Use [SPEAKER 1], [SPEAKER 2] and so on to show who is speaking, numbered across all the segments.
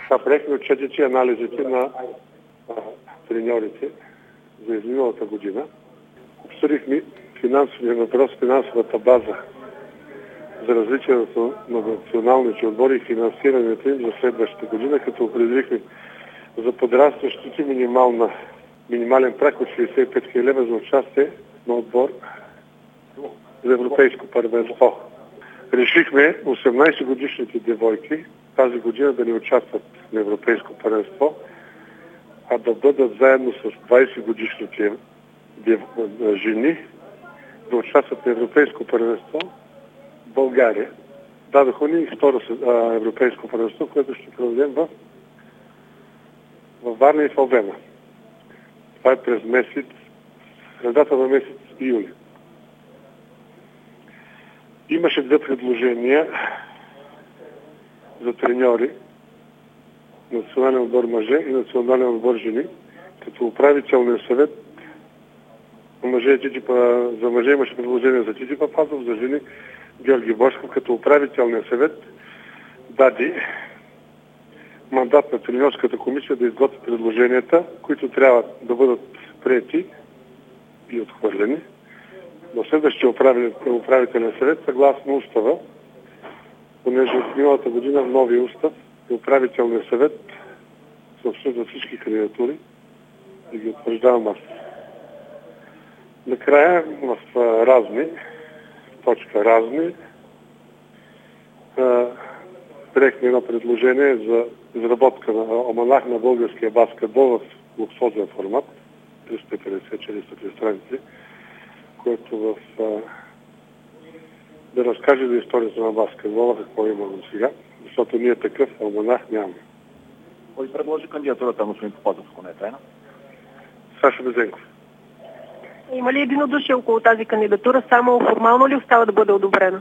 [SPEAKER 1] Това приехме отчетите и анализите на треньорите за изминалата година. Обсъдихме финансовия въпрос, финансовата база за развитието на националните отбори и финансирането им за следващата година, като определихме за подрастващите минимален праг от 65 000 лева за участие на отбор за европейско първенство. Решихме 18 годишните девойки тази година да не участват на европейско първенство, а да бъдат заедно с 20 годишните жени да участват на европейско първенство в България. Дадоха ни второ европейско първенство, което ще проведем в Варна и в Албена. Това е през средата на месец юли. Имаше две предложения за треньори, национален отбор мъже и национален отбор жени, като управителния съвет за мъже имаше предложение за Тити Папазов, за жени Георги Бошков, като управителния съвет даде мандат на треньорската комисия да изготви предложенията, които трябва да бъдат приети и отхвърлени. Но следващия управителен съвет, съгласно устава, понеже от миналата година в новия устав и управителния съвет се обсъждат всички кандидатури и ги утвърждавам аз. Накрая в точка разни, приехме едно предложение за изработка на алманах на българския баскетбол в луксозен формат, 350-400 страници, което да разкаже за историята на баскетбола, какво има до сега, защото ние такъв алманах нямаме.
[SPEAKER 2] Кой предложи кандидатурата на господин Папазов, ако не е тайна?
[SPEAKER 1] Саша Безенков.
[SPEAKER 3] Има ли единодушие около тази кандидатура? Само формално ли остава да бъде одобрена?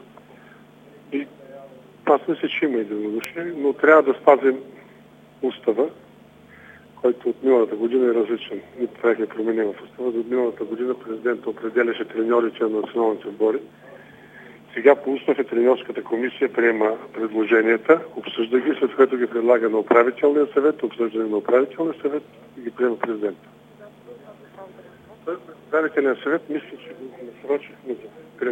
[SPEAKER 1] Аз мисля, че има единодушие, но трябва да спазим устава, който от миналата година е различен. Ние правихме промени в устава. От миналата година президентът определяше треньорите на националните отбори. Сега по устав треньорската комисия приема предложенията, обсъжда ги, след което ги предлага на управителния съвет, обсъждане на управителния съвет и ги приема президента. Управителният съвет мисля, че го насрочихме за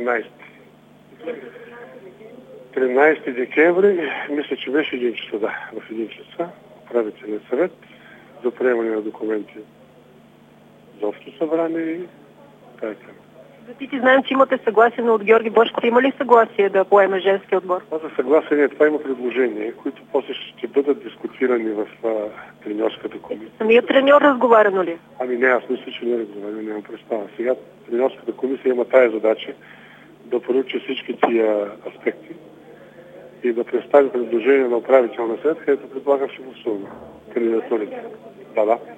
[SPEAKER 1] 13 декември, мисля, че беше 1 часа, в 1 часа, управителният съвет за приемане на документи за общо събрание и така.
[SPEAKER 3] За Тити знаем, че имате съгласие, но от Георги Бошков има ли съгласие да поеме женския отбор?
[SPEAKER 1] Това за съгласие не, това има предложения, които после ще бъдат дискутирани в треньорската комисия.
[SPEAKER 3] Самият треньор разговаряно ли?
[SPEAKER 1] Не, аз мисля, че не разговаря, нямам представа. Сега треньорската комисия има тая задача да проучи всички тия аспекти и да представи предложение на управителния съвет, където предлагам ще гласуваме кандидатурите. Да.